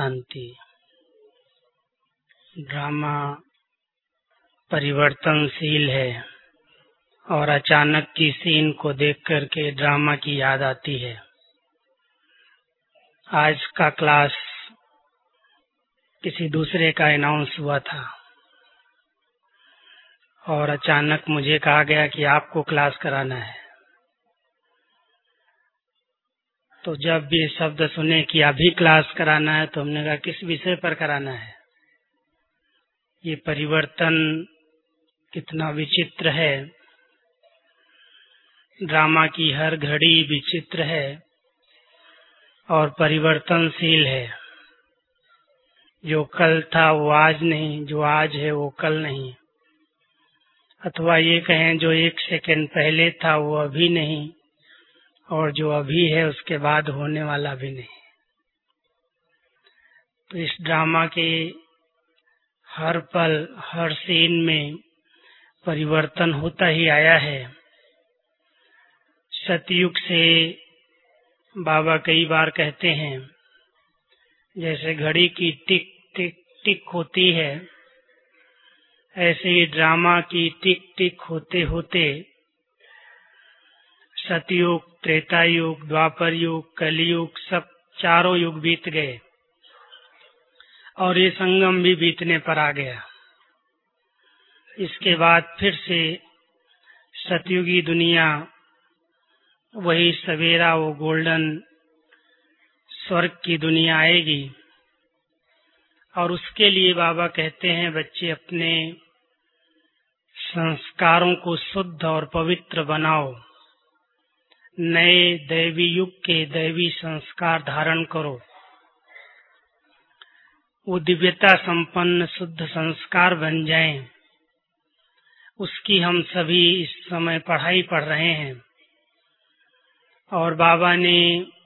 शांति। Drama परिवर्तनशील है और अचानक की सीन को देख करके ड्रामा की याद आती है। आज का क्लास किसी दूसरे का अनाउंस हुआ था और अचानक मुझे कहा गया कि आपको क्लास कराना है। तो जब भी शब्द सुने कि अभी क्लास कराना है तो हमने कहा किस विषय पर कराना है। ये परिवर्तन कितना विचित्र है। ड्रामा की हर घड़ी विचित्र है और परिवर्तनशील है। जो कल था वो आज नहीं, जो आज है वो कल नहीं, अथवा ये कहें जो एक सेकंड पहले था वो अभी नहीं और जो अभी है उसके बाद होने वाला भी नहीं। तो इस ड्रामा के हर पल हर सीन में परिवर्तन होता ही आया है। सतयुग से बाबा कई बार कहते हैं जैसे घड़ी की टिक टिक टिक होती है, ऐसे ही ड्रामा की टिक टिक होते होते सतयुग, त्रेता युग, द्वापर युग, कलयुग सब चारों युग बीत गए और ये संगम भी बीतने पर आ गया। इसके बाद फिर से सतयुगी दुनिया, वही सवेरा, वो गोल्डन स्वर्ग की दुनिया आएगी और उसके लिए बाबा कहते हैं बच्चे अपने संस्कारों को शुद्ध और पवित्र बनाओ, नए दैवी युग के दैवी संस्कार धारण करो। वो दिव्यता संपन्न शुद्ध संस्कार बन जाएं। उसकी हम सभी इस समय पढ़ाई पढ़ रहे हैं और बाबा ने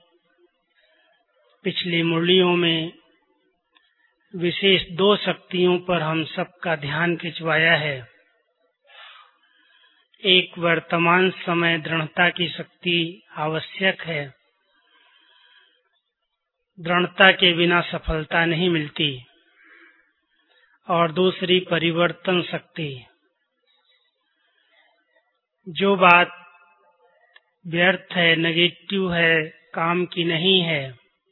पिछली मुरलियों में विशेष 2 शक्तियों पर हम सबका ध्यान खिंचवाया है। एक वर्तमान समय दृढ़ता की शक्ति आवश्यक है। दृढ़ता के बिना सफलता नहीं मिलती। और दूसरी परिवर्तन शक्ति। जो बात व्यर्थ है, नेगेटिव है, काम की नहीं है,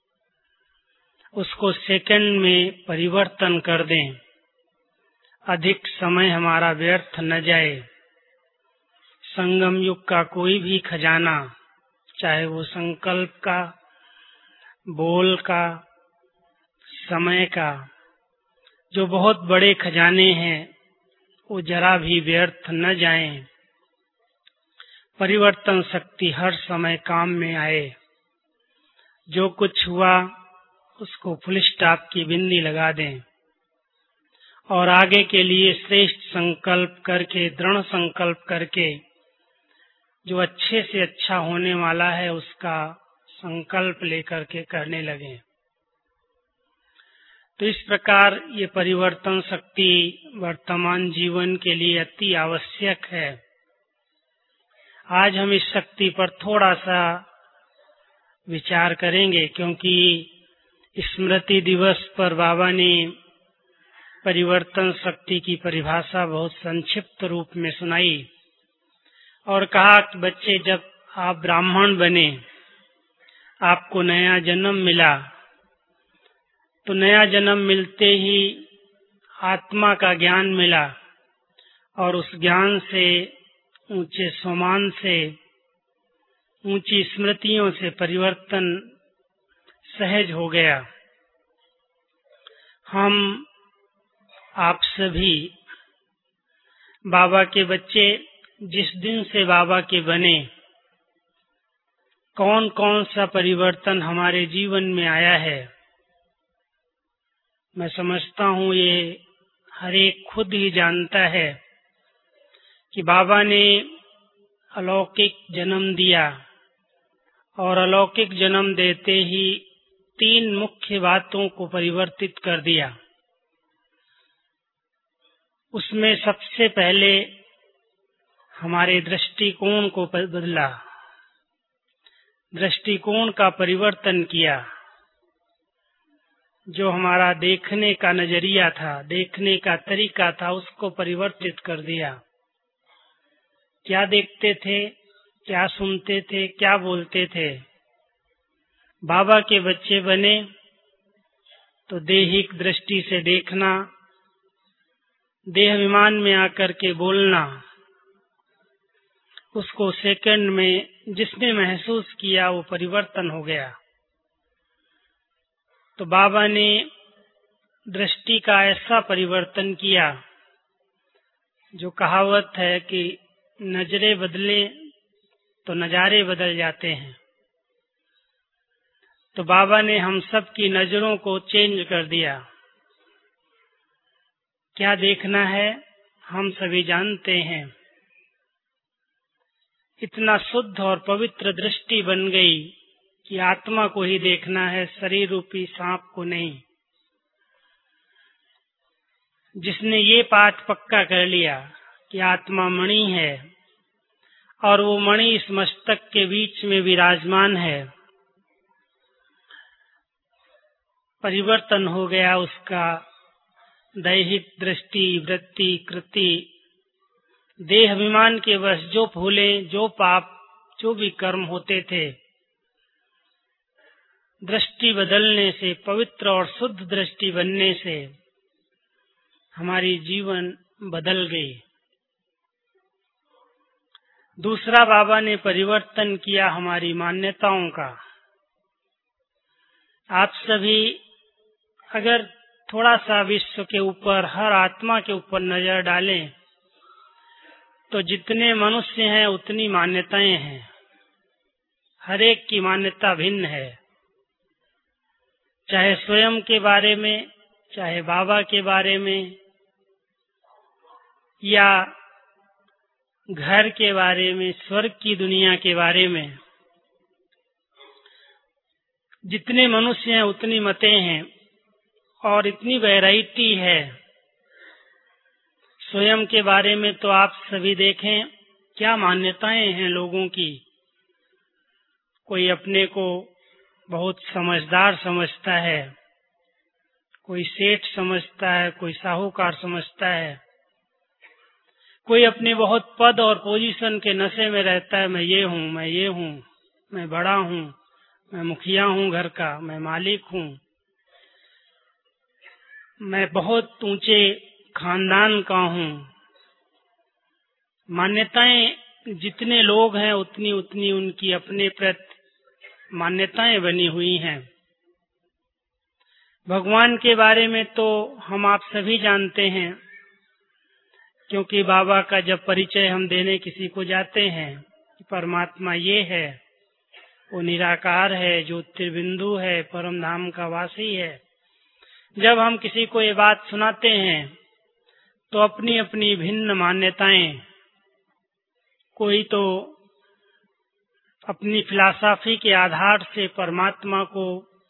उसको सेकंड में परिवर्तन कर दें। अधिक समय हमारा व्यर्थ न जाए। संगम युग का कोई भी खजाना, चाहे वो संकल्प का, बोल का, समय का, जो बहुत बड़े खजाने हैं, वो जरा भी व्यर्थ न जाएं। परिवर्तन शक्ति हर समय काम में आए। जो कुछ हुआ उसको फुल स्टॉप की बिंदी लगा दें और आगे के लिए श्रेष्ठ संकल्प करके, दृढ़ संकल्प करके, जो अच्छे से अच्छा होने वाला है उसका संकल्प लेकर के करने लगे। तो इस प्रकार ये परिवर्तन शक्ति वर्तमान जीवन के लिए अति आवश्यक है। आज हम इस शक्ति पर थोड़ा सा विचार करेंगे क्योंकि स्मृति दिवस पर बाबा ने परिवर्तन शक्ति की परिभाषा बहुत संक्षिप्त रूप में सुनाई और कहा कि बच्चे जब आप ब्राह्मण बने, आपको नया जन्म मिला, तो नया जन्म मिलते ही आत्मा का ज्ञान मिला और उस ज्ञान से, ऊंचे सम्मान से, ऊंची स्मृतियों से परिवर्तन सहज हो गया। हम आप सभी बाबा के बच्चे जिस दिन से बाबा के बने, कौन कौन सा परिवर्तन हमारे जीवन में आया है, मैं समझता हूँ ये हर एक खुद ही जानता है कि बाबा ने अलौकिक जन्म दिया और अलौकिक जन्म देते ही 3 मुख्य बातों को परिवर्तित कर दिया। उसमें सबसे पहले हमारे दृष्टिकोण को बदला, दृष्टिकोण का परिवर्तन किया। जो हमारा देखने का नजरिया था, देखने का तरीका था, उसको परिवर्तित कर दिया। क्या देखते थे, क्या सुनते थे, क्या बोलते थे। बाबा के बच्चे बने तो देहिक दृष्टि से देखना, देहाभिमान में आकर के बोलना, उसको सेकंड में जिसने महसूस किया वो परिवर्तन हो गया। तो बाबा ने दृष्टि का ऐसा परिवर्तन किया, जो कहावत है कि नजरें बदले तो नजारे बदल जाते हैं। तो बाबा ने हम सब की नजरों को चेंज कर दिया। क्या देखना है हम सभी जानते हैं। इतना शुद्ध और पवित्र दृष्टि बन गई कि आत्मा को ही देखना है, शरीर रूपी सांप को नहीं। जिसने ये पाठ पक्का कर लिया कि आत्मा मणि है और वो मणि इस मस्तक के बीच में विराजमान है, परिवर्तन हो गया उसका दैहिक दृष्टि, वृत्ति, कृति। देह अभिमान के वश जो भूले, जो पाप, जो भी कर्म होते थे, दृष्टि बदलने से, पवित्र और शुद्ध दृष्टि बनने से हमारी जीवन बदल गई। दूसरा बाबा ने परिवर्तन किया हमारी मान्यताओं का। आप सभी अगर थोड़ा सा विश्व के ऊपर, हर आत्मा के ऊपर नजर डालें तो जितने मनुष्य हैं उतनी मान्यताएं हैं। हर एक की मान्यता भिन्न है, चाहे स्वयं के बारे में, चाहे बाबा के बारे में, या घर के बारे में, स्वर्ग की दुनिया के बारे में। जितने मनुष्य हैं उतनी मतें हैं और इतनी वैरायटी है। स्वयं के बारे में तो आप सभी देखें क्या मान्यताएं हैं लोगों की। कोई अपने को बहुत समझदार समझता है, कोई सेठ समझता है, कोई साहूकार समझता है, कोई अपने बहुत पद और पोजीशन के नशे में रहता है। मैं ये हूँ, मैं ये हूँ, मैं बड़ा हूँ, मैं मुखिया हूँ घर का, मैं मालिक हूँ, मैं बहुत ऊंचे खानदान का हूँ। मान्यताएं जितने लोग हैं उतनी उतनी उनकी अपने प्रति मान्यताएं बनी हुई हैं। भगवान के बारे में तो हम आप सभी जानते हैं, क्योंकि बाबा का जब परिचय हम देने किसी को जाते हैं, परमात्मा ये है, वो निराकार है, ज्योतिर्बिंदु है, परम धाम का वासी है। जब हम किसी को ये बात सुनाते हैं तो अपनी अपनी भिन्न मान्यताएं, कोई तो अपनी फिलॉसफी के आधार से परमात्मा को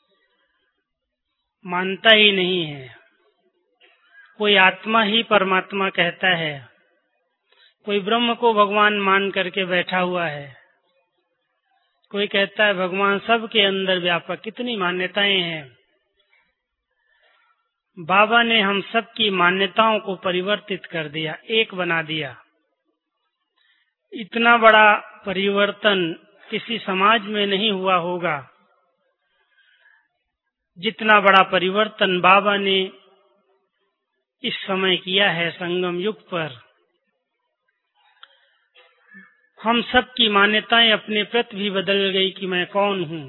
मानता ही नहीं है, कोई आत्मा ही परमात्मा कहता है, कोई ब्रह्म को भगवान मान करके बैठा हुआ है, कोई कहता है भगवान सबके अंदर व्यापक। कितनी मान्यताएं हैं। बाबा ने हम सब की मान्यताओं को परिवर्तित कर दिया, एक बना दिया। इतना बड़ा परिवर्तन किसी समाज में नहीं हुआ होगा जितना बड़ा परिवर्तन बाबा ने इस समय किया है संगम युग पर। हम सब की मान्यताएं अपने प्रति भी बदल गई कि मैं कौन हूँ।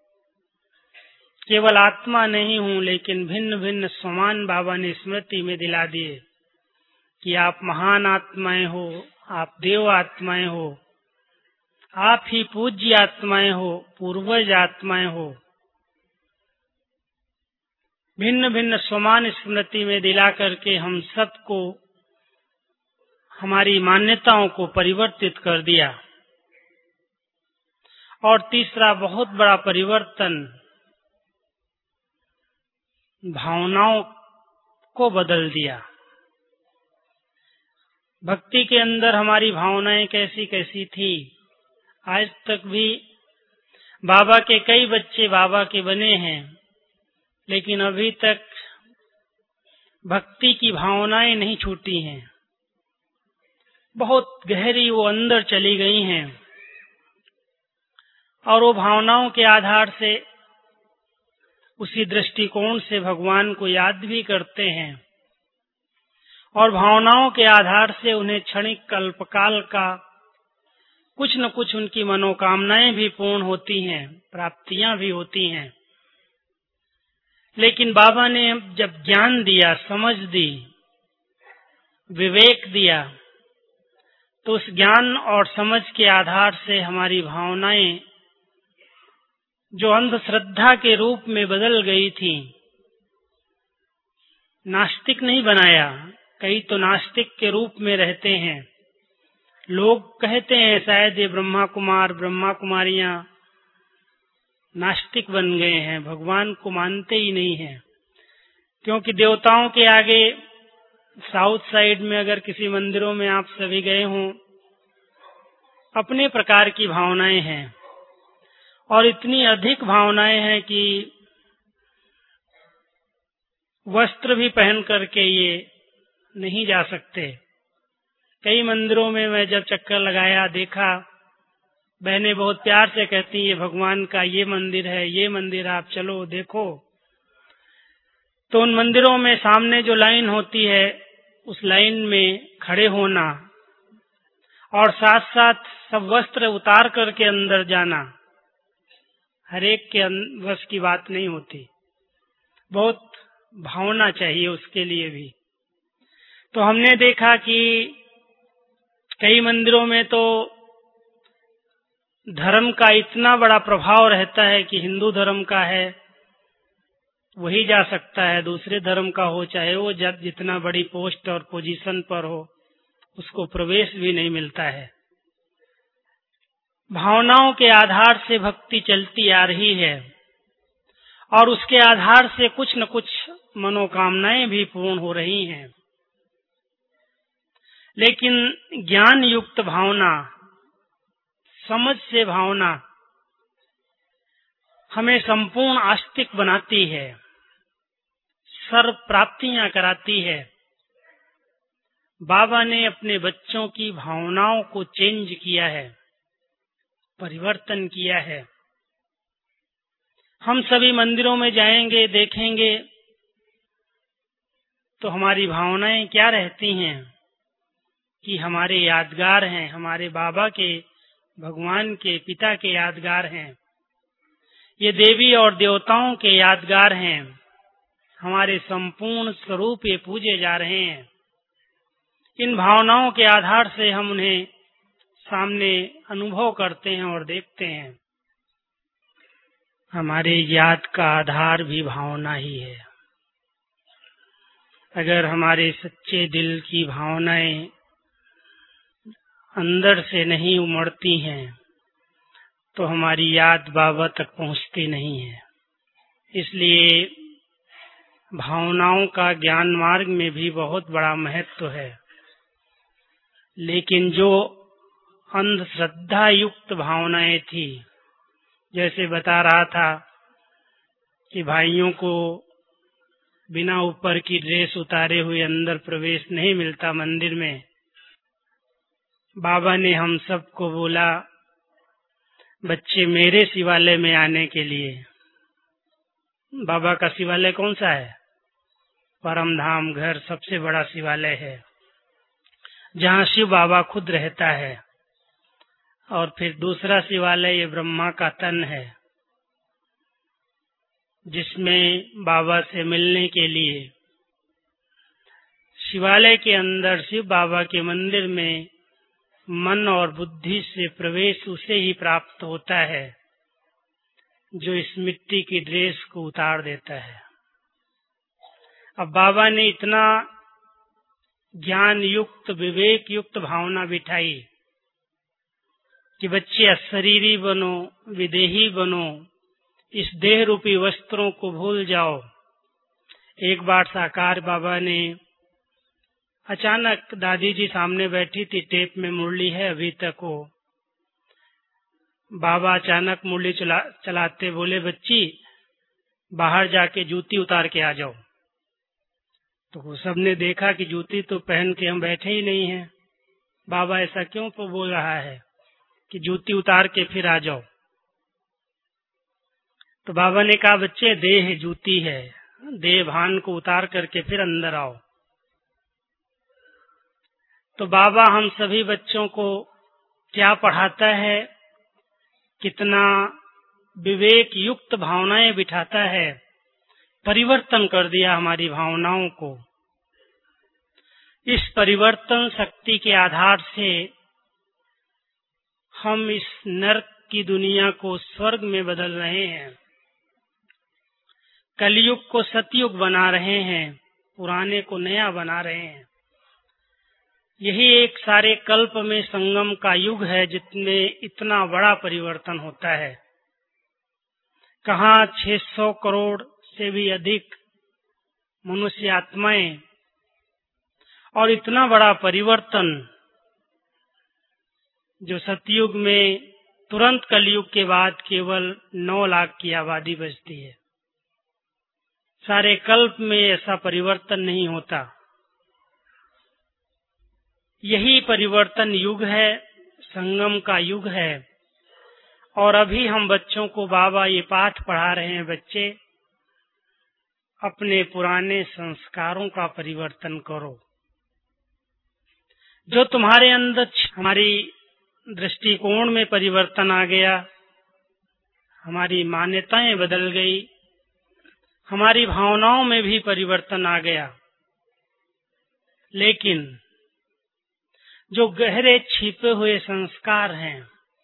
केवल आत्मा नहीं हूँ, लेकिन भिन्न भिन्न समान बाबा ने स्मृति में दिला दिए कि आप महान आत्माएं हो, आप देव आत्माएं हो, आप ही पूज्य आत्माएं हो, पूर्वज आत्माएं हो। भिन्न भिन्न समान स्मृति में दिला करके हम सबको हमारी मान्यताओं को परिवर्तित कर दिया। और तीसरा बहुत बड़ा परिवर्तन भावनाओं को बदल दिया। भक्ति के अंदर हमारी भावनाएं कैसी कैसी थी। आज तक भी बाबा के कई बच्चे बाबा के बने हैं, लेकिन अभी तक भक्ति की भावनाएं नहीं छूटी हैं, बहुत गहरी वो अंदर चली गई हैं और वो भावनाओं के आधार से उसी दृष्टिकोण से भगवान को याद भी करते हैं और भावनाओं के आधार से उन्हें क्षणिक कल्पकाल का कुछ न कुछ उनकी मनोकामनाएं भी पूर्ण होती हैं, प्राप्तियां भी होती हैं। लेकिन बाबा ने जब ज्ञान दिया, समझ दी, विवेक दिया, तो उस ज्ञान और समझ के आधार से हमारी भावनाएं जो अंधश्रद्धा के रूप में बदल गई थी, नास्तिक नहीं बनाया। कई तो नास्तिक के रूप में रहते हैं। लोग कहते हैं शायद ये ब्रह्मा कुमार, ब्रह्मा कुमारियां नास्तिक बन गए हैं, भगवान को मानते ही नहीं हैं। क्योंकि देवताओं के आगे साउथ साइड में अगर किसी मंदिरों में आप सभी गए हों, अपने प्रकार की भावनाएं हैं और इतनी अधिक भावनाएं हैं कि वस्त्र भी पहन करके ये नहीं जा सकते। कई मंदिरों में मैं जब चक्कर लगाया, देखा, बहनें बहुत प्यार से कहती ये भगवान का ये मंदिर है, ये मंदिर आप चलो देखो। तो उन मंदिरों में सामने जो लाइन होती है, उस लाइन में खड़े होना और साथ साथ सब वस्त्र उतार करके अंदर जाना, हर एक के वश की बात नहीं होती। बहुत भावना चाहिए उसके लिए भी। तो हमने देखा कि कई मंदिरों में तो धर्म का इतना बड़ा प्रभाव रहता है कि हिंदू धर्म का है वही जा सकता है, दूसरे धर्म का हो चाहे वो जितना बड़ी पोस्ट और पोजीशन पर हो, उसको प्रवेश भी नहीं मिलता है। भावनाओं के आधार से भक्ति चलती आ रही है और उसके आधार से कुछ न कुछ मनोकामनाएं भी पूर्ण हो रही हैं। लेकिन ज्ञान युक्त भावना, समझ से भावना हमें संपूर्ण आस्तिक बनाती है, सर्व प्राप्तियां कराती है। बाबा ने अपने बच्चों की भावनाओं को चेंज किया है, परिवर्तन किया है। हम सभी मंदिरों में जाएंगे, देखेंगे तो हमारी भावनाएं क्या रहती हैं कि हमारे यादगार हैं, हमारे बाबा के, भगवान के, पिता के यादगार हैं, ये देवी और देवताओं के यादगार हैं, हमारे संपूर्ण स्वरूप ये पूजे जा रहे हैं। इन भावनाओं के आधार से हम उन्हें सामने अनुभव करते हैं और देखते हैं। हमारे याद का आधार भी भावना ही है। अगर हमारे सच्चे दिल की भावनाएं अंदर से नहीं उमड़ती हैं तो हमारी याद बाबा तक पहुंचती नहीं है। इसलिए भावनाओं का ज्ञान मार्ग में भी बहुत बड़ा महत्व है। लेकिन जो अंधश्रद्धा युक्त भावनाएं थी, जैसे बता रहा था कि भाइयों को बिना ऊपर की ड्रेस उतारे हुए अंदर प्रवेश नहीं मिलता मंदिर में, बाबा ने हम सबको बोला बच्चे मेरे शिवालय में आने के लिए। बाबा का शिवालय कौन सा है? परम धाम घर सबसे बड़ा शिवालय है, जहाँ शिव बाबा खुद रहता है। और फिर दूसरा शिवालय ये ब्रह्मा का तन है, जिसमें बाबा से मिलने के लिए शिवालय के अंदर शिव बाबा के मंदिर में मन और बुद्धि से प्रवेश उसे ही प्राप्त होता है जो इस मिट्टी की ड्रेस को उतार देता है। अब बाबा ने इतना ज्ञान युक्त, विवेक युक्त भावना बिठाई कि बच्चे अशरीरी बनो, विदेही बनो, इस देह रूपी वस्त्रों को भूल जाओ। एक बार साकार बाबा ने अचानक, दादी जी सामने बैठी थी, टेप में मुरली है अभी तक वो, बाबा अचानक मुरली चलाते बोले बच्ची बाहर जाके जूती उतार के आ जाओ। तो वो सबने देखा कि जूती तो पहन के हम बैठे ही नहीं हैं, बाबा ऐसा क्यों तो बोल रहा है कि जूती उतार के फिर आ जाओ। तो बाबा ने कहा, बच्चे देह जूती है, देह भान को उतार करके फिर अंदर आओ। तो बाबा हम सभी बच्चों को क्या पढ़ाता है, कितना विवेक युक्त भावनाएं बिठाता है, परिवर्तन कर दिया हमारी भावनाओं को। इस परिवर्तन शक्ति के आधार से हम इस नरक की दुनिया को स्वर्ग में बदल रहे हैं, कलयुग को सतयुग बना रहे हैं, पुराने को नया बना रहे हैं। यही एक सारे कल्प में संगम का युग है जिसमें इतना बड़ा परिवर्तन होता है। कहाँ 600 करोड़ से भी अधिक मनुष्य आत्माएं, और इतना बड़ा परिवर्तन जो सतयुग में तुरंत कलयुग के बाद केवल 9 लाख की आबादी बचती है। सारे कल्प में ऐसा परिवर्तन नहीं होता। यही परिवर्तन युग है, संगम का युग है। और अभी हम बच्चों को बाबा ये पाठ पढ़ा रहे हैं, बच्चे अपने पुराने संस्कारों का परिवर्तन करो। जो तुम्हारे अंदर हमारी दृष्टिकोण में परिवर्तन आ गया, हमारी मान्यताएं बदल गई, हमारी भावनाओं में भी परिवर्तन आ गया, लेकिन जो गहरे छिपे हुए संस्कार हैं,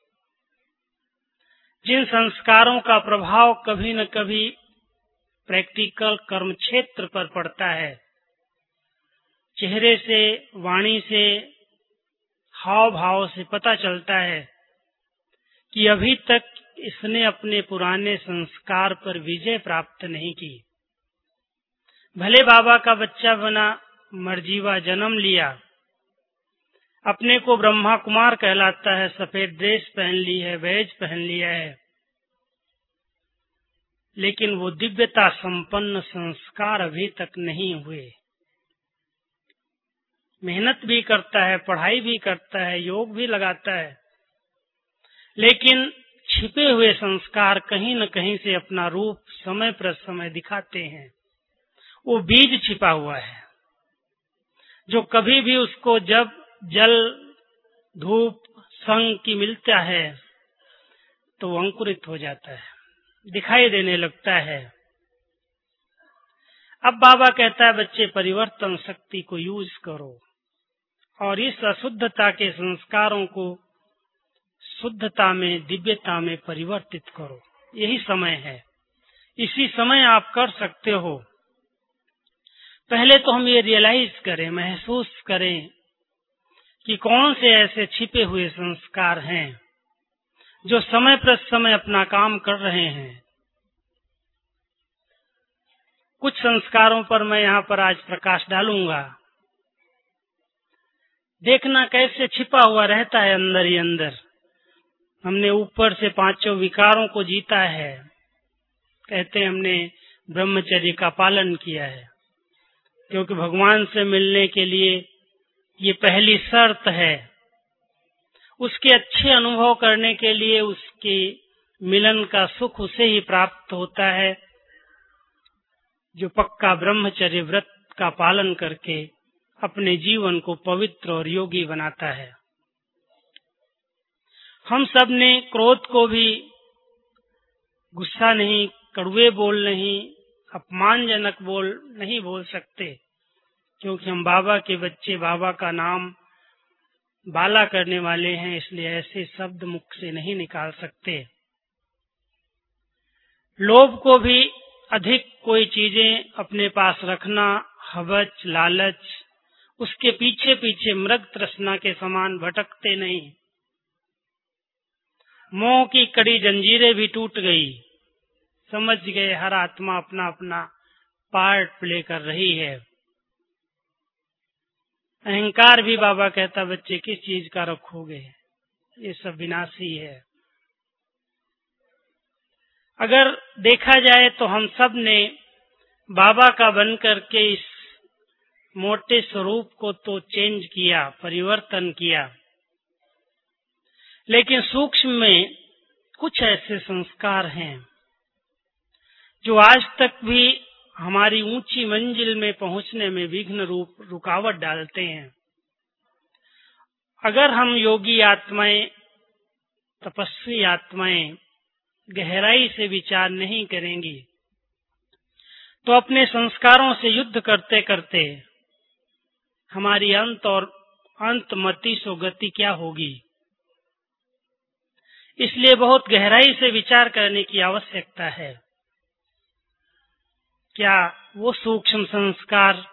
जिन संस्कारों का प्रभाव कभी न कभी प्रैक्टिकल कर्म क्षेत्र पर पड़ता है, चेहरे से, वाणी से, हाव भाव से पता चलता है कि अभी तक इसने अपने पुराने संस्कार पर विजय प्राप्त नहीं की। भले बाबा का बच्चा बना, मर्जीवा जन्म लिया, अपने को ब्रह्मा कुमार कहलाता है, सफेद ड्रेस पहन ली है, बैज पहन लिया है, लेकिन वो दिव्यता संपन्न संस्कार अभी तक नहीं हुए। मेहनत भी करता है, पढ़ाई भी करता है, योग भी लगाता है, लेकिन छिपे हुए संस्कार कहीं न कहीं से अपना रूप समय पर समय दिखाते हैं। वो बीज छिपा हुआ है जो कभी भी उसको जब जल, धूप, संग की मिलता है तो वो अंकुरित हो जाता है, दिखाई देने लगता है। अब बाबा कहता है, बच्चे परिवर्तन शक्ति को यूज करो और इस अशुद्धता के संस्कारों को शुद्धता में, दिव्यता में परिवर्तित करो। यही समय है, इसी समय आप कर सकते हो। पहले तो हम ये रियलाइज करें, महसूस करें कि कौन से ऐसे छिपे हुए संस्कार हैं जो समय पर समय अपना काम कर रहे हैं। कुछ संस्कारों पर मैं यहाँ पर आज प्रकाश डालूंगा। देखना कैसे छिपा हुआ रहता है अंदर ही अंदर। हमने ऊपर से 5 विकारों को जीता है, कहते हैं हमने ब्रह्मचर्य का पालन किया है, क्योंकि भगवान से मिलने के लिए ये पहली शर्त है। उसके अच्छे अनुभव करने के लिए उसके मिलन का सुख उसे ही प्राप्त होता है जो पक्का ब्रह्मचर्य व्रत का पालन करके अपने जीवन को पवित्र और योगी बनाता है। हम सब ने क्रोध को भी गुस्सा नहीं, कड़वे बोल नहीं, अपमानजनक बोल नहीं बोल सकते, क्योंकि हम बाबा के बच्चे, बाबा का नाम बाला करने वाले हैं, इसलिए ऐसे शब्द मुख से नहीं निकाल सकते। लोभ को भी अधिक कोई चीजें अपने पास रखना, हवच, लालच, उसके पीछे पीछे मृग तृष्णा के समान भटकते नहीं। मोह की कड़ी जंजीरें भी टूट गई, समझ गए हर आत्मा अपना अपना पार्ट प्ले कर रही है। अहंकार भी बाबा कहता, बच्चे किस चीज का रखोगे, ये सब विनाशी है। अगर देखा जाए तो हम सब ने बाबा का बनकर के इस मोटे स्वरूप को तो चेंज किया, परिवर्तन किया, लेकिन सूक्ष्म में कुछ ऐसे संस्कार हैं जो आज तक भी हमारी ऊंची मंजिल में पहुंचने में विघ्न रूप रुकावट डालते हैं। अगर हम योगी आत्माएं, तपस्वी आत्माएं गहराई से विचार नहीं करेंगी तो अपने संस्कारों से युद्ध करते करते हमारी अंतमति सो गति क्या होगी। इसलिए बहुत गहराई से विचार करने की आवश्यकता है। क्या वो सूक्ष्म संस्कार,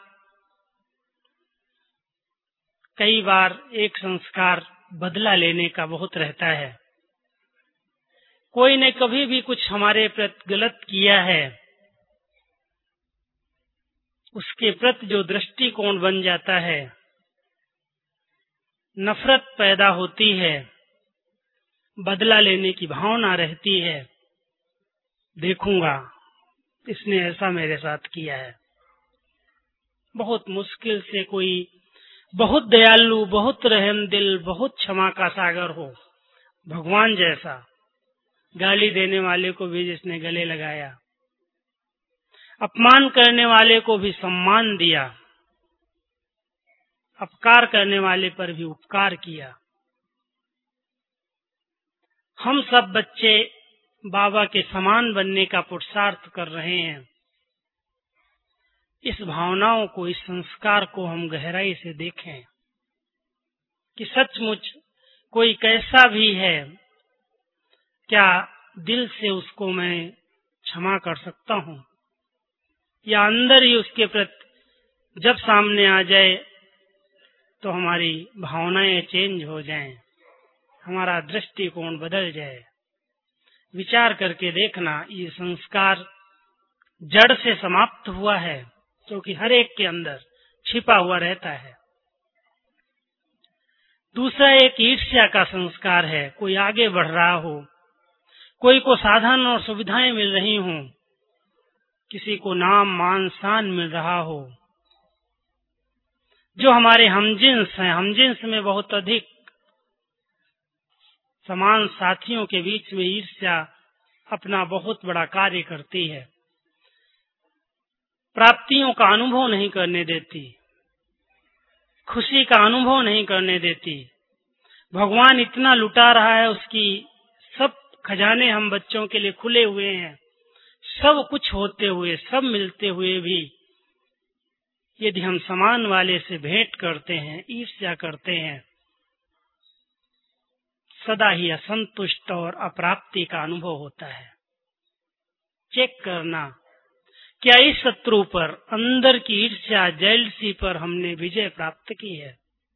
कई बार एक संस्कार बदला लेने का बहुत रहता है। कोई ने कभी भी कुछ हमारे प्रति गलत किया है, उसके प्रति जो दृष्टिकोण बन जाता है, नफरत पैदा होती है, बदला लेने की भावना रहती है। देखूंगा इसने ऐसा मेरे साथ किया है। बहुत मुश्किल से कोई बहुत दयालु, बहुत रहम दिल, बहुत क्षमा का सागर हो, भगवान जैसा, गाली देने वाले को भी जिसने गले लगाया, अपमान करने वाले को भी सम्मान दिया, अपकार करने वाले पर भी उपकार किया। हम सब बच्चे बाबा के समान बनने का पुरुषार्थ कर रहे हैं। इस भावनाओं को, इस संस्कार को हम गहराई से देखें कि सचमुच कोई कैसा भी है, क्या दिल से उसको मैं क्षमा कर सकता हूँ, या अंदर ही उसके प्रति जब सामने आ जाए तो हमारी भावनाएं चेंज हो जाएं, हमारा दृष्टिकोण बदल जाए। विचार करके देखना, ये संस्कार जड़ से समाप्त हुआ है, क्योंकि हर एक के अंदर छिपा हुआ रहता है। दूसरा एक ईर्ष्या का संस्कार है। कोई आगे बढ़ रहा हो, कोई को साधन और सुविधाएं मिल रही हों, किसी को नाम मान शान मिल रहा हो, जो हमारे हमजिन्स हैं, हमजिन्स में बहुत अधिक समान साथियों के बीच में ईर्ष्या अपना बहुत बड़ा कार्य करती है, प्राप्तियों का अनुभव नहीं करने देती, खुशी का अनुभव नहीं करने देती। भगवान इतना लुटा रहा है, उसकी सब खजाने हम बच्चों के लिए खुले हुए हैं, सब कुछ होते हुए, सब मिलते हुए भी यदि हम समान वाले से भेंट करते हैं, ईर्ष्या करते हैं, सदा ही असंतुष्ट और अप्राप्ति का अनुभव होता है। चेक करना, क्या इस शत्रु पर, अंदर की ईर्ष्या, जेलसी पर हमने विजय प्राप्त की है?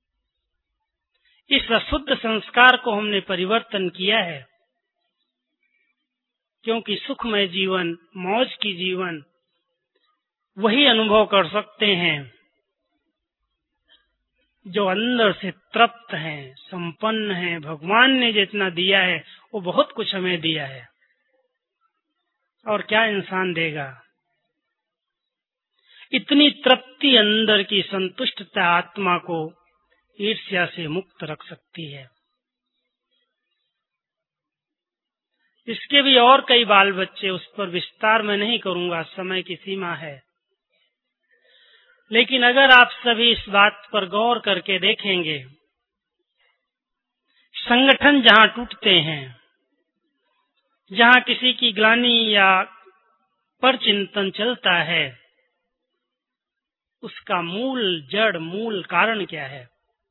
इस अशुद्ध संस्कार को हमने परिवर्तन किया है? क्योंकि सुखमय जीवन, मौज की जीवन वही अनुभव कर सकते हैं जो अंदर से तृप्त हैं, संपन्न हैं। भगवान ने जितना दिया है वो बहुत कुछ हमें दिया है, और क्या इंसान देगा? इतनी तृप्ति, अंदर की संतुष्टता आत्मा को ईर्ष्या से मुक्त रख सकती है। इसके भी और कई बाल बच्चे, उस पर विस्तार में नहीं करूंगा, समय की सीमा है। लेकिन अगर आप सभी इस बात पर गौर करके देखेंगे, संगठन जहां टूटते हैं, जहां किसी की ग्लानि या पर चिंतन चलता है, उसका मूल कारण क्या है?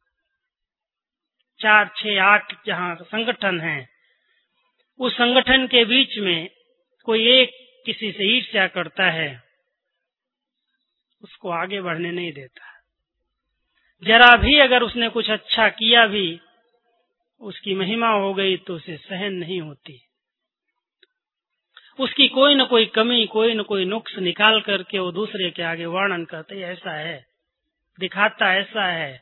4, 6, 8 जहां संगठन हैं, उस संगठन के बीच में कोई एक किसी से ईर्ष्या करता है, उसको आगे बढ़ने नहीं देता। जरा भी अगर उसने कुछ अच्छा किया भी, उसकी महिमा हो गई तो उसे सहन नहीं होती। उसकी कोई न कोई कमी, कोई न कोई नुक्स निकाल करके वो दूसरे के आगे वर्णन करते, ऐसा है, दिखाता ऐसा है।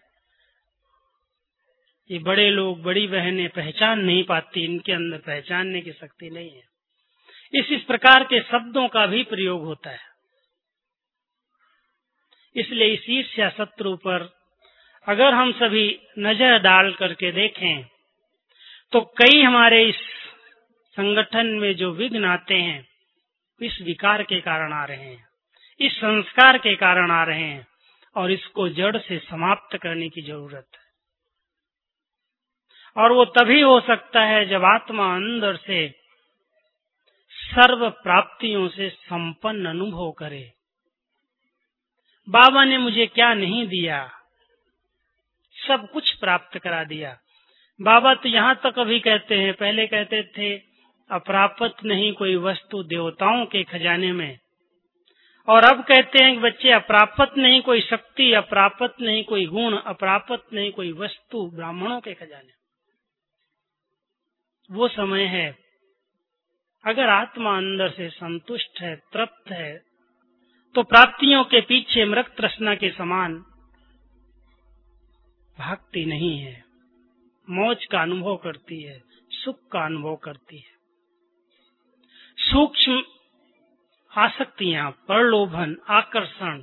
ये बड़े लोग, बड़ी बहनें पहचान नहीं पाती, इनके अंदर पहचानने की शक्ति नहीं है। इस प्रकार के शब्दों का भी प्रयोग होता है। इसलिए इस ईर्ष्या शत्रु पर अगर हम सभी नजर डाल करके देखें तो कई हमारे इस संगठन में जो विघ्न आते हैं इस विकार के कारण आ रहे हैं, इस संस्कार के कारण आ रहे हैं, और इसको जड़ से समाप्त करने की जरूरत है। और वो तभी हो सकता है जब आत्मा अंदर से सर्व प्राप्तियों से संपन्न अनुभव करे। बाबा ने मुझे क्या नहीं दिया, सब कुछ प्राप्त करा दिया। बाबा तो यहाँ तक अभी कहते हैं, पहले कहते थे अप्राप्त नहीं कोई वस्तु देवताओं के खजाने में, और अब कहते हैं कि बच्चे अप्राप्त नहीं कोई शक्ति, अप्राप्त नहीं कोई गुण, अप्राप्त नहीं कोई वस्तु ब्राह्मणों के खजाने। वो समय है अगर आत्मा अंदर से संतुष्ट है, तृप्त है, तो प्राप्तियों के पीछे मृग तृष्णा के समान भागती नहीं है, मौज का अनुभव करती है, सुख का अनुभव करती है। सूक्ष्म आसक्तियां, प्रलोभन, आकर्षण,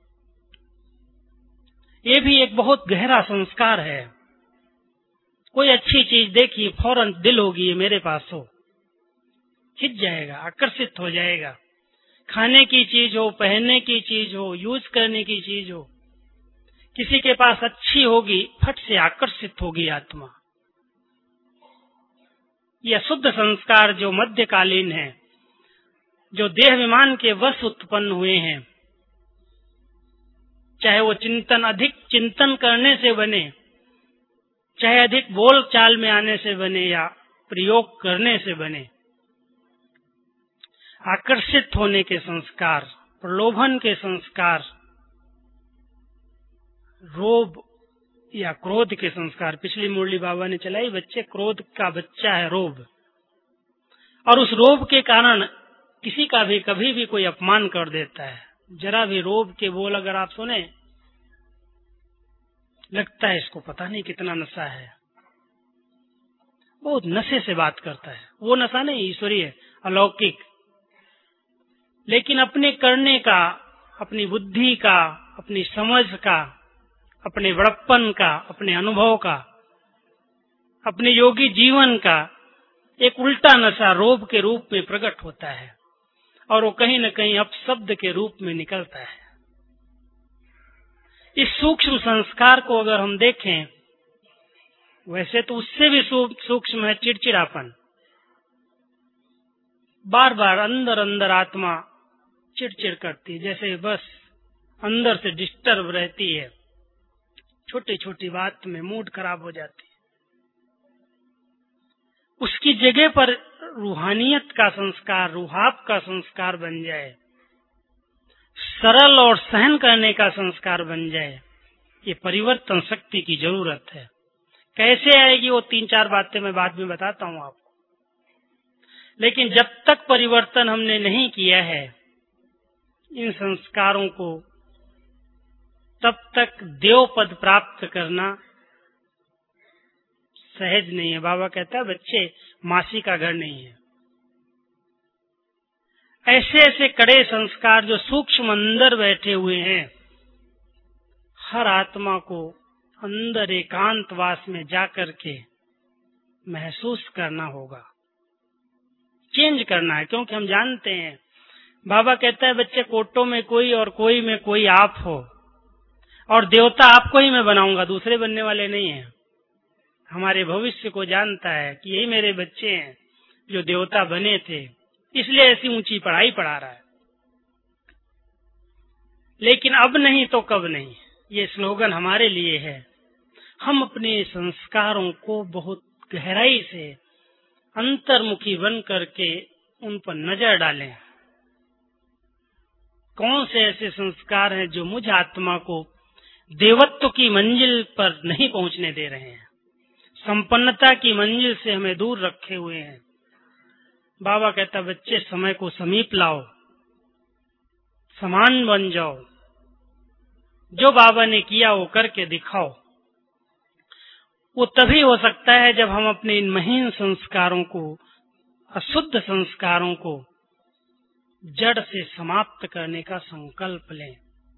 ये भी एक बहुत गहरा संस्कार है। कोई अच्छी चीज देखी फौरन दिल होगी ये मेरे पास हो, खिंच जाएगा, आकर्षित हो जाएगा। खाने की चीज हो, पहनने की चीज हो, यूज करने की चीज हो, किसी के पास अच्छी होगी, फट से आकर्षित होगी आत्मा। यह अशुद्ध संस्कार जो मध्यकालीन है, जो देह विमान के वश उत्पन्न हुए हैं, चाहे वो अधिक चिंतन करने से बने, चाहे अधिक बोल चाल में आने से बने या प्रयोग करने से बने, आकर्षित होने के संस्कार, प्रलोभन के संस्कार, रोब या क्रोध के संस्कार। पिछली मुरली बाबा ने चलाई, बच्चे क्रोध का बच्चा है रोब, और उस रोब के कारण किसी का भी कभी भी कोई अपमान कर देता है। जरा भी रोब के बोल अगर आप सुने, लगता है इसको पता नहीं कितना नशा है, बहुत नशे से बात करता है। वो नशा नहीं ईश्वरीय अलौकिक, लेकिन अपने करने का, अपनी बुद्धि का, अपनी समझ का, अपने बड़प्पन का, अपने अनुभव का, अपने योगी जीवन का एक उल्टा नशा रोब के रूप में प्रकट होता है, और वो कहीं न कहीं अपशब्द के रूप में निकलता है। इस सूक्ष्म संस्कार को अगर हम देखें, वैसे तो उससे भी सूक्ष्म है चिड़चिड़ापन। बार बार अंदर अंदर आत्मा चिड़चिड़ करती है, जैसे बस अंदर से डिस्टर्ब रहती है, छोटी छोटी बात में मूड खराब हो जाती है। उसकी जगह पर रूहानियत का संस्कार, रूहाब का संस्कार बन जाए, सरल और सहन करने का संस्कार बन जाए, ये परिवर्तन शक्ति की जरूरत है। कैसे आएगी वो 3-4 बातें मैं बाद में बताता हूँ आपको। लेकिन जब तक परिवर्तन हमने नहीं किया है इन संस्कारों को, तब तक देव पद प्राप्त करना सहज नहीं है। बाबा कहता है बच्चे मासी का घर नहीं है। ऐसे ऐसे कड़े संस्कार जो सूक्ष्म अंदर बैठे हुए हैं, हर आत्मा को अंदर एकांतवास में जाकर के महसूस करना होगा, चेंज करना है। क्योंकि हम जानते हैं, बाबा कहता है बच्चे कोटों में कोई और कोई में कोई आप हो, और देवता आपको ही मैं बनाऊंगा, दूसरे बनने वाले नहीं है। हमारे भविष्य को जानता है कि यही मेरे बच्चे हैं जो देवता बने थे, इसलिए ऐसी ऊंची पढ़ाई पढ़ा रहा है। लेकिन अब नहीं तो कब नहीं, ये स्लोगन हमारे लिए है। हम अपने संस्कारों को बहुत गहराई से अंतर्मुखी बन करके उन पर नजर डालें। कौन से ऐसे संस्कार हैं जो मुझ आत्मा को देवत्व की मंजिल पर नहीं पहुंचने दे रहे हैं, संपन्नता की मंजिल से हमें दूर रखे हुए हैं। बाबा कहता बच्चे समय को समीप लाओ, समान बन जाओ, जो बाबा ने किया वो करके दिखाओ। वो तभी हो सकता है जब हम अपने इन महीन संस्कारों को, अशुद्ध संस्कारों को जड़ से समाप्त करने का संकल्प लें।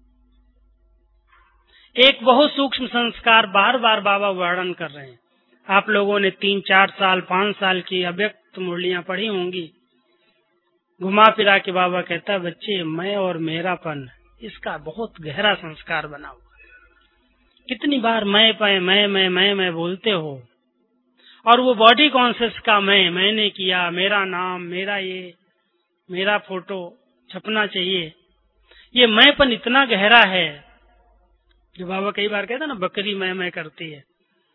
एक बहुत सूक्ष्म संस्कार बार बार बाबा वर्णन कर रहे हैं। आप लोगों ने 3, 4 साल, 5 साल की अव्यक्त मुरलियां पढ़ी होंगी। घुमा फिरा के बाबा कहता है, बच्चे मैं और मेरापन, इसका बहुत गहरा संस्कार बना हुआ। कितनी बार मैं बोलते हो, और वो बॉडी कॉन्शियस का मैंने किया, मेरा नाम, मेरा ये, मेरा फोटो छपना चाहिए, ये मैंपन इतना गहरा है जो बाबा कई बार कहता ना, बकरी मैं करती है।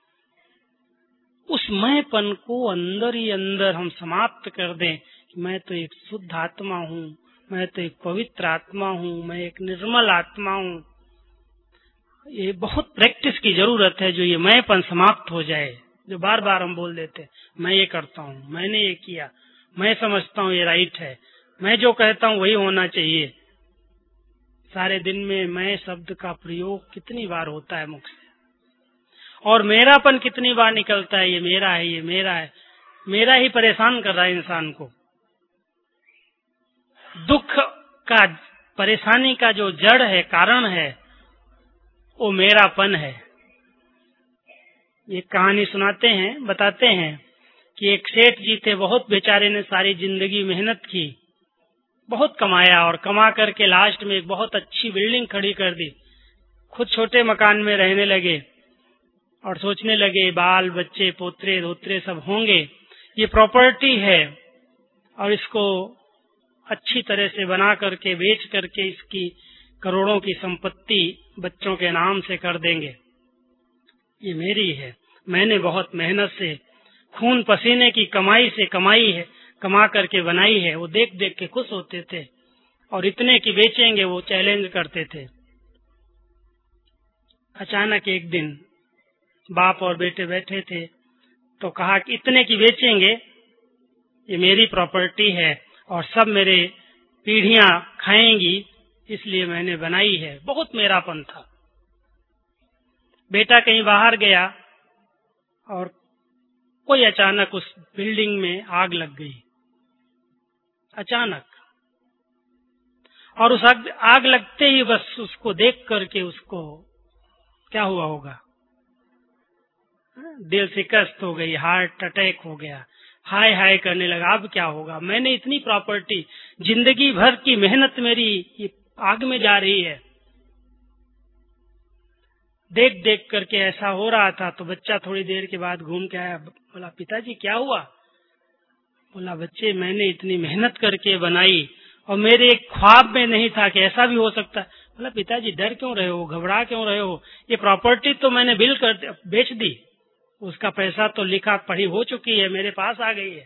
उस मैंपन को अंदर ही अंदर हम समाप्त कर दें कि मैं तो एक शुद्ध आत्मा हूँ, मैं तो एक पवित्र आत्मा हूँ, मैं एक निर्मल आत्मा हूँ। ये बहुत प्रैक्टिस की जरूरत है, जो ये मैंपन समाप्त हो जाए, जो बार बार हम बोल देते हैं, मैं ये करता हूँ, मैंने ये किया, मैं समझता हूँ ये राइट है, मैं जो कहता हूँ वही होना चाहिए। सारे दिन में मैं शब्द का प्रयोग कितनी बार होता है मुख से, और मेरापन कितनी बार निकलता है, ये मेरा है, ये मेरा है। मेरा ही परेशान कर रहा है इंसान को। दुख का, परेशानी का जो जड़ है, कारण है, वो मेरापन है। ये कहानी सुनाते हैं, बताते हैं कि एक सेठ जी थे, बहुत बेचारे ने सारी जिंदगी मेहनत की, बहुत कमाया, और कमा करके लास्ट में एक बहुत अच्छी बिल्डिंग खड़ी कर दी। खुद छोटे मकान में रहने लगे और सोचने लगे बाल बच्चे पोतरे धोतरे सब होंगे, ये प्रॉपर्टी है और इसको अच्छी तरह से बना करके बेच करके इसकी करोड़ों की संपत्ति बच्चों के नाम से कर देंगे। ये मेरी है, मैंने बहुत मेहनत से खून पसीने की कमाई से कमाई है, कमा करके बनाई है। वो देख देख के खुश होते थे, और इतने की बेचेंगे वो चैलेंज करते थे। अचानक एक दिन बाप और बेटे बैठे थे, तो कहा कि इतने की बेचेंगे, ये मेरी प्रॉपर्टी है और सब मेरे पीढ़ियां खाएंगी, इसलिए मैंने बनाई है। बहुत मेरापन था। बेटा कहीं बाहर गया और कोई अचानक उस बिल्डिंग में आग लग गई, अचानक। और उस आग लगते ही बस उसको देख करके उसको क्या हुआ होगा, दिल शिकस्त हो गई, हार्ट अटैक हो गया, हाय हाय करने लगा। अब क्या होगा, मैंने इतनी प्रॉपर्टी, जिंदगी भर की मेहनत मेरी ये आग में जा रही है। देख देख करके ऐसा हो रहा था। तो बच्चा थोड़ी देर के बाद घूम के आया, बोला पिताजी क्या हुआ? बोला बच्चे मैंने इतनी मेहनत करके बनाई और मेरे एक ख्वाब में नहीं था कि ऐसा भी हो सकता है। बोला पिताजी डर क्यों रहे हो, घबरा क्यों रहे हो? ये प्रॉपर्टी तो मैंने बेच दी, उसका पैसा तो लिखा पढ़ी हो चुकी है, मेरे पास आ गई है।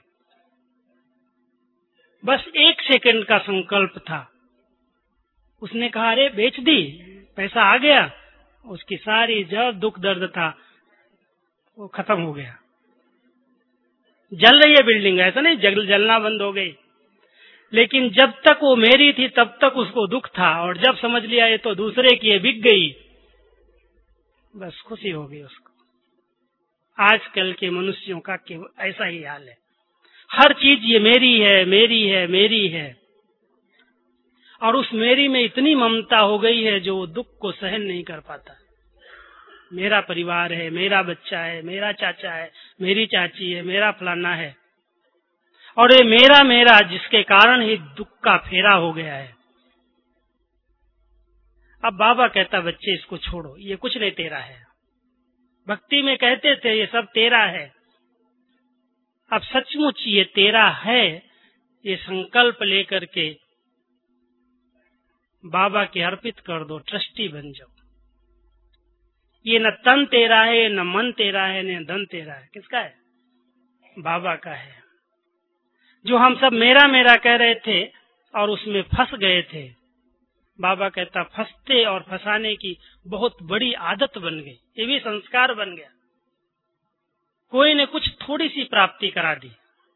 बस 1 सेकंड का संकल्प था। उसने कहा अरे बेच दी, पैसा आ गया। उसकी सारी जो दुख दर्द था वो खत्म हो गया। जल रही है बिल्डिंग, ऐसा नहीं जलना बंद हो गई, लेकिन जब तक वो मेरी थी तब तक उसको दुख था, और जब समझ लिया ये तो दूसरे की, ये बिक गई, बस खुशी हो गई उसको। आजकल के मनुष्यों का ऐसा ही हाल है। हर चीज ये मेरी है, मेरी है, मेरी है, और उस मेरी में इतनी ममता हो गई है जो वो दुख को सहन नहीं कर पाता। मेरा परिवार है, मेरा बच्चा है, मेरा चाचा है, मेरी चाची है, मेरा फलाना है, और ये मेरा मेरा जिसके कारण ही दुख का फेरा हो गया है। अब बाबा कहता बच्चे इसको छोड़ो, ये कुछ नहीं तेरा है। भक्ति में कहते थे ये सब तेरा है। अब सचमुच ये तेरा है, ये संकल्प लेकर के बाबा के अर्पित कर दो, ट्रस्टी बन जाओ। ये न तन तेरा है, न मन तेरा है, न धन तेरा है। किसका है? बाबा का है। जो हम सब मेरा मेरा कह रहे थे और उसमें फंस गए थे, बाबा कहता फंसते और फंसाने की बहुत बड़ी आदत बन गई, ये भी संस्कार बन गया। कोई ने कुछ थोड़ी सी प्राप्ति करा दी।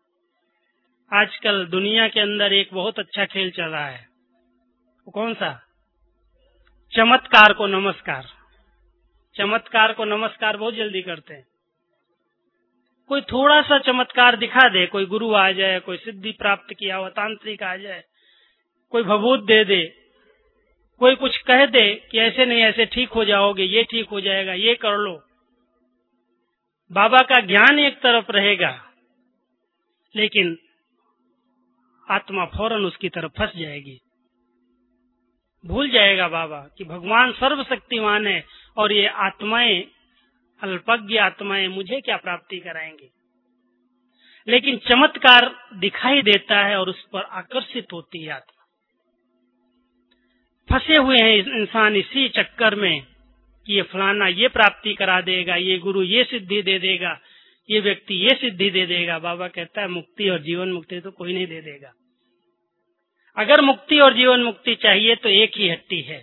आजकल दुनिया के अंदर एक बहुत अच्छा खेल चल रहा है, वो कौन सा? चमत्कार को नमस्कार। चमत्कार को नमस्कार बहुत जल्दी करते हैं। कोई थोड़ा सा चमत्कार दिखा दे, कोई गुरु आ जाए, कोई सिद्धि प्राप्त किया हुआ तांत्रिक आ जाए, कोई भभूत दे दे, कोई कुछ कह दे कि ऐसे नहीं ऐसे ठीक हो जाओगे, ये ठीक हो जाएगा, ये कर लो। बाबा का ज्ञान एक तरफ रहेगा, लेकिन आत्मा फौरन उसकी तरफ फंस जाएगी। भूल जाएगा बाबा कि भगवान सर्वशक्तिमान है और ये आत्माएं, अल्पज्ञ आत्माएं मुझे क्या प्राप्ति कराएंगे। लेकिन चमत्कार दिखाई देता है और उस पर आकर्षित होती है आत्मा। फंसे हुए हैं इंसान इसी चक्कर में कि ये फलाना ये प्राप्ति करा देगा, ये गुरु ये सिद्धि दे देगा, ये व्यक्ति ये सिद्धि दे देगा। बाबा कहता है मुक्ति और जीवन मुक्ति तो कोई नहीं दे देगा। अगर मुक्ति और जीवन मुक्ति चाहिए तो एक ही हट्टी है,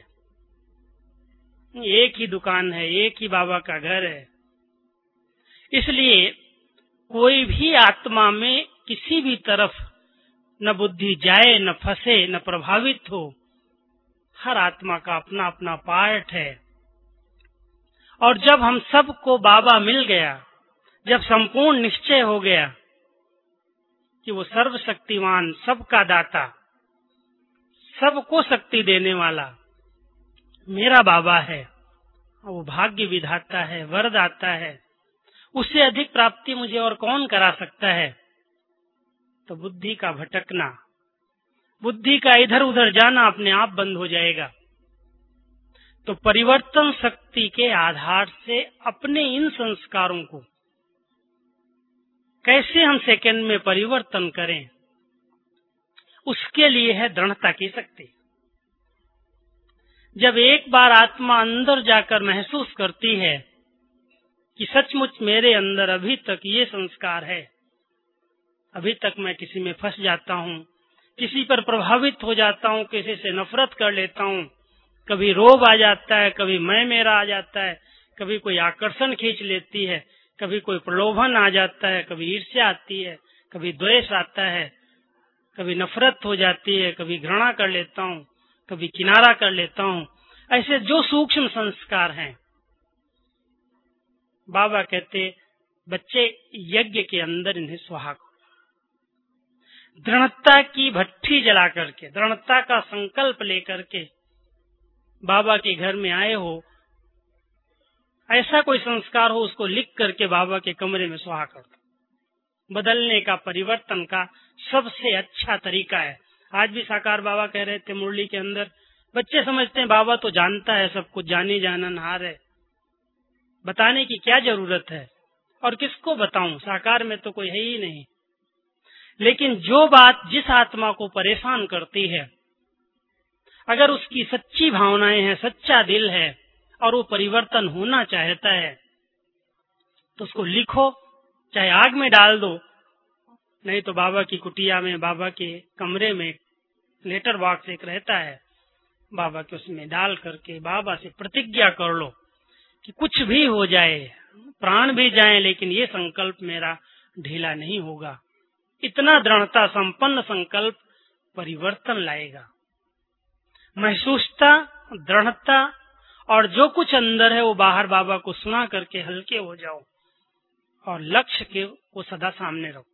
एक ही दुकान है, एक ही बाबा का घर है। इसलिए कोई भी आत्मा में किसी भी तरफ न बुद्धि जाए, न फंसे, न प्रभावित हो। हर आत्मा का अपना अपना पार्ट है। और जब हम सबको बाबा मिल गया, जब संपूर्ण निश्चय हो गया कि वो सर्वशक्तिमान, सबका दाता, सबको शक्ति देने वाला मेरा बाबा है, वो भाग्य विधाता है, वरदाता है, उससे अधिक प्राप्ति मुझे और कौन करा सकता है। तो बुद्धि का भटकना, बुद्धि का इधर उधर जाना अपने आप बंद हो जाएगा। तो परिवर्तन शक्ति के आधार से अपने इन संस्कारों को कैसे हम सेकंड में परिवर्तन करें, उसके लिए है दृढ़ता की शक्ति। जब एक बार आत्मा अंदर जाकर महसूस करती है कि सचमुच मेरे अंदर अभी तक ये संस्कार है, अभी तक मैं किसी में फंस जाता हूँ, किसी पर प्रभावित हो जाता हूँ, किसी से नफरत कर लेता हूँ, कभी रोब आ जाता है, कभी मैं मेरा आ जाता है, कभी कोई आकर्षण खींच लेती है, कभी कोई प्रलोभन आ जाता है, कभी ईर्ष्या आती है, कभी द्वेष आता है, कभी नफरत हो जाती है, कभी घृणा कर लेता हूँ, कभी किनारा कर लेता हूँ। ऐसे जो सूक्ष्म संस्कार हैं, बाबा कहते बच्चे यज्ञ के अंदर इन्हें सुहाग हो, दृढ़ता की भट्ठी जला करके, दृढ़ता का संकल्प लेकर के बाबा के घर में आए हो, ऐसा कोई संस्कार हो, उसको लिख करके बाबा के कमरे में सुहा कर दो। बदलने का, परिवर्तन का सबसे अच्छा तरीका है। आज भी साकार बाबा कह रहे थे मुरली के अंदर, बच्चे समझते हैं बाबा तो जानता है सब कुछ, जानी जाननहार है, बताने की क्या जरूरत है, और किसको बताऊं, साकार में तो कोई है ही नहीं। लेकिन जो बात जिस आत्मा को परेशान करती है, अगर उसकी सच्ची भावनाएं हैं, सच्चा दिल है और वो परिवर्तन होना चाहता है, तो उसको लिखो, चाहे आग में डाल दो, नहीं तो बाबा की कुटिया में, बाबा के कमरे में लेटर बॉक्स एक रहता है, बाबा के उसमें डाल करके बाबा से प्रतिज्ञा कर लो कि कुछ भी हो जाए, प्राण भी जाए, लेकिन ये संकल्प मेरा ढीला नहीं होगा। इतना दृढ़ता संपन्न संकल्प परिवर्तन लाएगा। महसूसता, दृढ़ता और जो कुछ अंदर है वो बाहर बाबा को सुना करके हल्के हो जाओ और लक्ष्य के वो सदा सामने रखो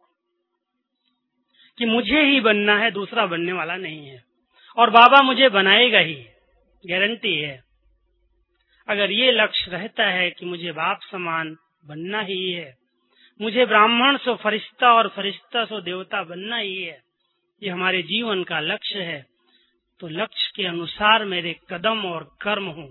कि मुझे ही बनना है, दूसरा बनने वाला नहीं है, और बाबा मुझे बनाएगा ही, गारंटी है। अगर ये लक्ष्य रहता है कि मुझे बाप समान बनना ही है, मुझे ब्राह्मण सो फरिश्ता और फरिश्ता सो देवता बनना ही है, ये हमारे जीवन का लक्ष्य है, तो लक्ष्य के अनुसार मेरे कदम और कर्म हो।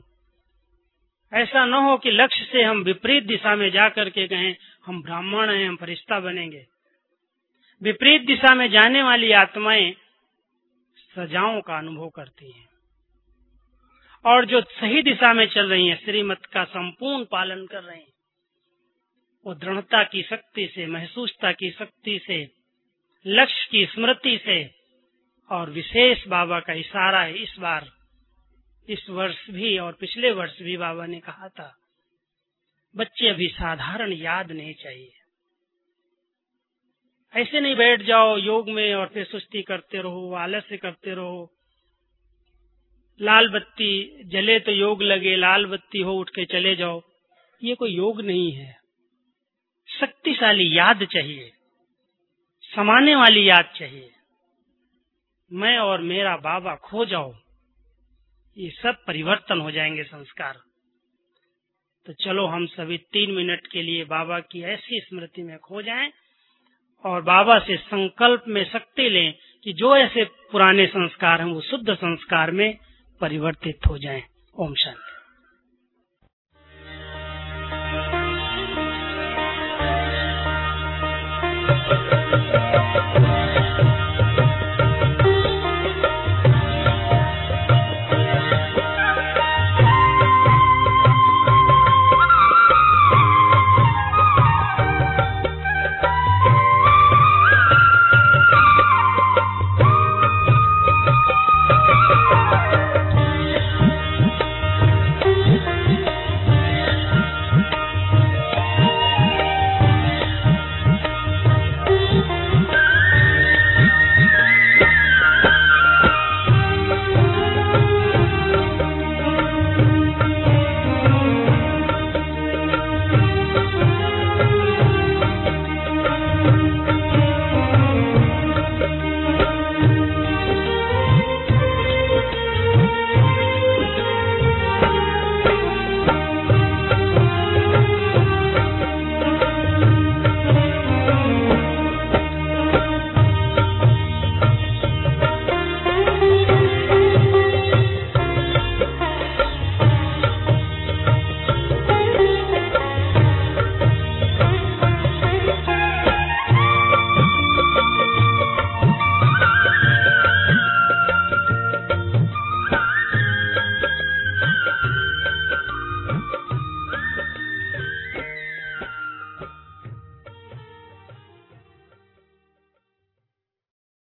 ऐसा न हो कि लक्ष्य से हम विपरीत दिशा में जाकर के कहें हम ब्राह्मण हैं, हम फरिश्ता बनेंगे। विपरीत दिशा में जाने वाली आत्माएं सजाओं का अनुभव करती हैं, और जो सही दिशा में चल रही हैं, श्रीमत का संपूर्ण पालन कर रही हैं, वो दृढ़ता की शक्ति से, महसूसता की शक्ति से, लक्ष्य की स्मृति से, और विशेष बाबा का इशारा है। इस बार, इस वर्ष भी और पिछले वर्ष भी बाबा ने कहा था, बच्चे अभी साधारण याद नहीं चाहिए। ऐसे नहीं बैठ जाओ योग में और फिर सुस्ती करते रहो, आलस्य करते रहो, लाल बत्ती जले तो योग लगे, लाल बत्ती हो उठ के चले जाओ, ये कोई योग नहीं है। शक्तिशाली याद चाहिए, समाने वाली याद चाहिए। मैं और मेरा बाबा खो जाओ, ये सब परिवर्तन हो जाएंगे संस्कार। तो चलो हम सभी 3 मिनट के लिए बाबा की ऐसी स्मृति में खो जाएं और बाबा से संकल्प में शक्ति लें कि जो ऐसे पुराने संस्कार हैं वो शुद्ध संस्कार में परिवर्तित हो जाएं। ओम शांति।